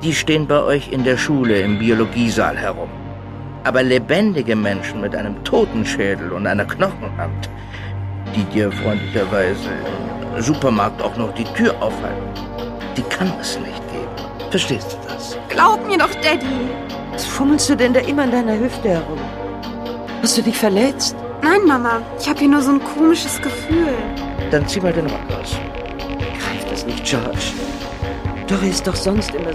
die stehen bei euch in der Schule im Biologiesaal herum. Aber lebendige Menschen mit einem Totenschädel und einer Knochenhand, die dir freundlicherweise im Supermarkt auch noch die Tür aufhalten, die kann es nicht geben. Verstehst du das? Glaub mir doch, Daddy. Was fummelst du denn da immer an deiner Hüfte herum? Hast du dich verletzt? Nein, Mama. Ich habe hier nur so ein komisches Gefühl. Dann zieh mal den Rock aus. Greif das nicht, George. Dori ist doch sonst immer